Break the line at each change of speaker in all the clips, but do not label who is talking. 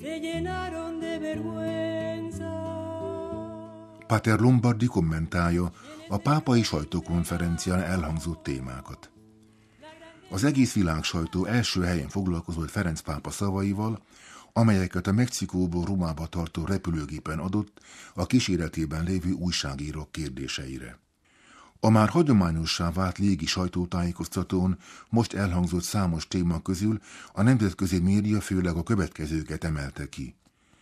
Pater Lombardi kommentálja a pápai sajtókonferencián elhangzott témákat. Az egész világ sajtó első helyen foglalkozott Ferenc pápa szavaival, amelyeket a Mexikóból Rómába tartó repülőgépen adott a kíséretében lévő újságírók kérdéseire. A már hagyományossá vált légi sajtótájékoztatón most elhangzott számos téma közül a nemzetközi média főleg a következőket emelte ki.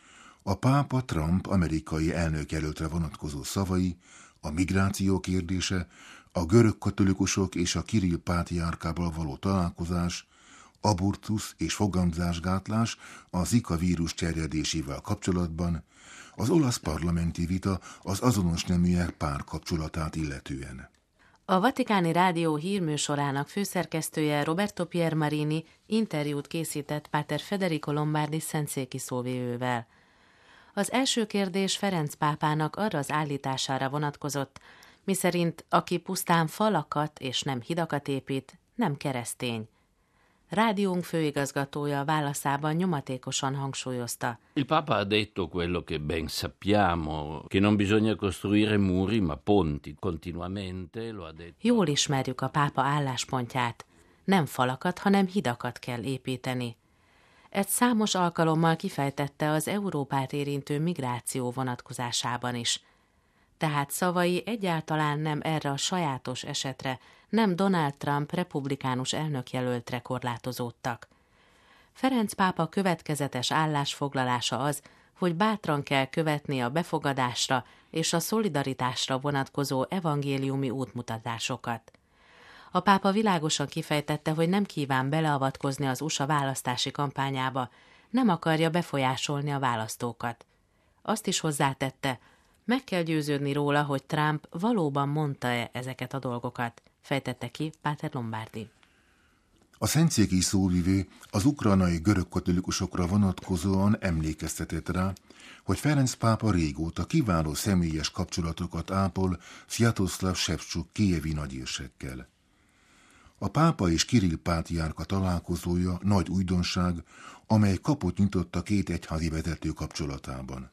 A pápa Trump amerikai elnökjelöltre vonatkozó szavai, a migráció kérdése, a görög katolikusok és a Kirill pátriárkával való találkozás, abortusz és fogamzásgátlás a Zika vírus terjedésével kapcsolatban, az olasz parlamenti vita az azonos neműek párkapcsolatát illetően.
A Vatikáni Rádió hírműsorának főszerkesztője Roberto Piermarini interjút készített Páter Federico Lombardi szentszéki szóvivővel. Az első kérdés Ferenc pápának arra az állítására vonatkozott, miszerint aki pusztán falakat és nem hidakat épít, nem keresztény. Rádiónk főigazgatója válaszában nyomatékosan hangsúlyozta.
Il Papa ha detto quello che ben sappiamo, che non bisogna costruire muri ma ponti continuamente, lo ha detto.
Jól ismerjük a pápa álláspontját. Nem falakat, hanem hidakat kell építeni. Ezt számos alkalommal kifejtette az Európát érintő migráció vonatkozásában is. Tehát szavai egyáltalán nem erre a sajátos esetre, nem Donald Trump republikánus elnökjelöltre korlátozódtak. Ferenc pápa következetes állásfoglalása az, hogy bátran kell követni a befogadásra és a szolidaritásra vonatkozó evangéliumi útmutatásokat. A pápa világosan kifejtette, hogy nem kíván beleavatkozni az USA választási kampányába, nem akarja befolyásolni a választókat. Azt is hozzátette, meg kell győződni róla, hogy Trump valóban mondta-e ezeket a dolgokat, fejtette ki Páter Lombardi.
A szentszéki szóvivő az ukrajnai görög katolikusokra vonatkozóan emlékeztetett rá, hogy Ferenc pápa régóta kiváló személyes kapcsolatokat ápol Sviatoslav Ševčuk kijevi nagyérsekkel. A pápa és Kirill pátriárka találkozója nagy újdonság, amely kaput nyitott a két egyházi vezető kapcsolatában.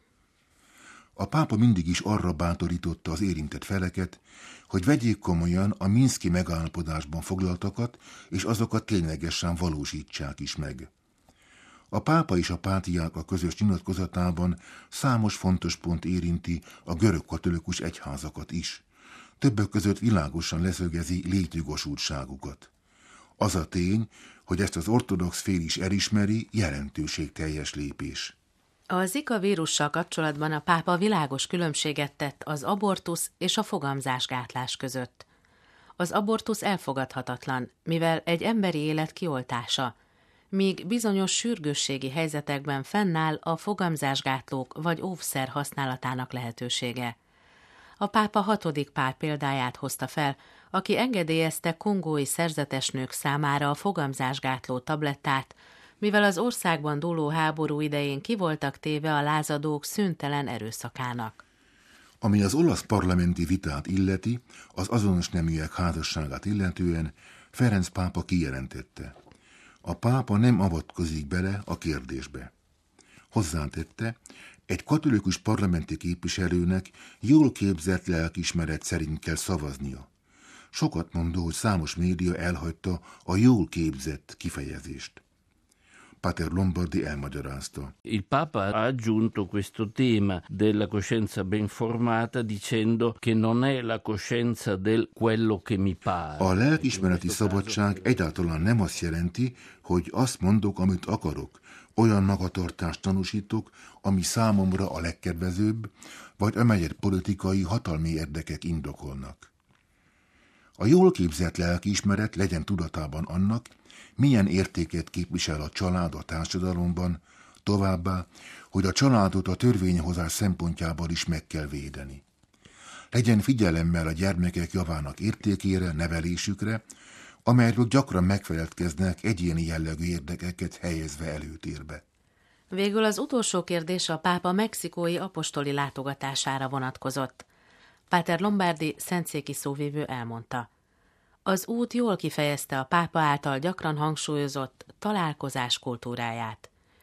A pápa mindig is arra bátorította az érintett feleket, hogy vegyék komolyan a minszki megállapodásban foglaltakat, és azokat ténylegesen valósítsák is meg. A pápa és a pátriárka közös nyilatkozatában számos fontos pont érinti a görög katolikus egyházakat is. Többek között világosan leszögezi létjogosultságukat. Az a tény, hogy ezt az ortodox fél is elismeri, jelentőségteljes lépés.
A Zika vírussal kapcsolatban a pápa világos különbséget tett az abortusz és a fogamzásgátlás között. Az abortusz elfogadhatatlan, mivel egy emberi élet kioltása, míg bizonyos sürgősségi helyzetekben fennáll a fogamzásgátlók vagy óvszer használatának lehetősége. A pápa 6. Pál példáját hozta fel, aki engedélyezte kongói szerzetesnők számára a fogamzásgátló tablettát, mivel az országban dúló háború idején ki voltak téve a lázadók szüntelen erőszakának.
Ami az olasz parlamenti vitát illeti, az azonos neműek házasságát illetően Ferenc pápa kijelentette. A pápa nem avatkozik bele a kérdésbe. Hozzátette, egy katolikus parlamenti képviselőnek jól képzett lelkiismeret szerint kell szavaznia. Sokat mondó, hogy számos média elhagyta a jól képzett kifejezést. Pater Lombardi elmagyarázta.
Il Papa ha aggiunto questo tema della coscienza ben formata dicendo che non è la coscienza del quello che mi pare.
A lelkiismereti szabadság egyáltalán nem azt jelenti, hogy azt mondok, amit akarok, olyan magatartást tanúsítok, ami számomra a legkedvezőbb, vagy amelyet politikai hatalmi érdekek indokolnak. A jól képzett lelkiismeret legyen tudatában annak, milyen értéket képvisel a család a társadalomban, továbbá, hogy a családot a törvényhozás szempontjából is meg kell védeni. Legyen figyelemmel a gyermekek javának értékére, nevelésükre, amelyről gyakran megfeledkeznek egyéni jellegű érdekeket helyezve előtérbe.
Végül az utolsó kérdés a pápa mexikói apostoli látogatására vonatkozott. Páter Lombardi szentszéki szóvivő elmondta. Az út jól kifejezte a pápa által gyakran hangsúlyozott találkozás kultúráját.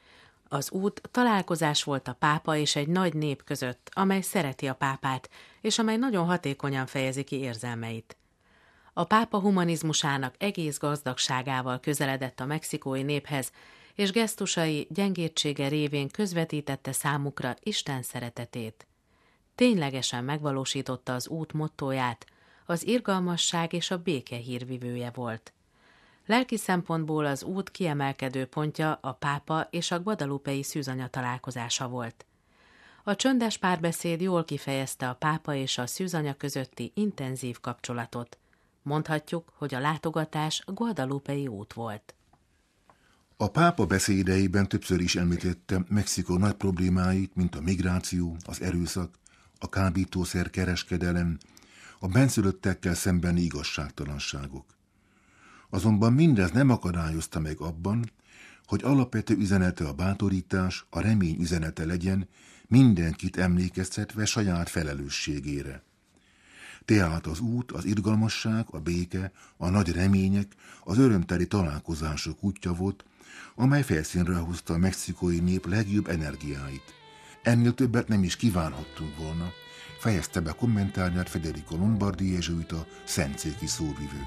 Az út találkozás volt a pápa és egy nagy nép között, amely szereti a pápát, és amely nagyon hatékonyan fejezi ki érzelmeit. A pápa humanizmusának egész gazdagságával közeledett a mexikói néphez, és gesztusai, gyengétsége révén közvetítette számukra Isten szeretetét. Ténylegesen megvalósította az út mottóját, az irgalmasság és a béke hírvivője volt. Lelki szempontból az út kiemelkedő pontja a pápa és a guadalupei szűzanya találkozása volt. A csöndes párbeszéd jól kifejezte a pápa és a szűzanya közötti intenzív kapcsolatot. Mondhatjuk, hogy a látogatás a guadalupei út volt.
A pápa beszédeiben többször is említette Mexikó nagy problémáit, mint a migráció, az erőszak, a kábítószer kereskedelem, a bennszülöttekkel szembeni igazságtalanságok. Azonban mindez nem akadályozta meg abban, hogy alapvető üzenete a bátorítás, a remény üzenete legyen, mindenkit emlékeztetve saját felelősségére. Tehát az út, az irgalmasság, a béke, a nagy remények, az örömteli találkozások útja volt, amely felszínre hozta a mexikói nép legjobb energiáit. Ennél többet nem is kívánhattunk volna, fejezte be kommentárját Federico Lombardi jezsuita szentszéki szóvivő.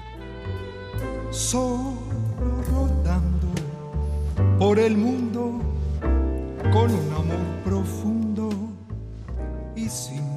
Solo rodando por el mundo con un amor profundo y sin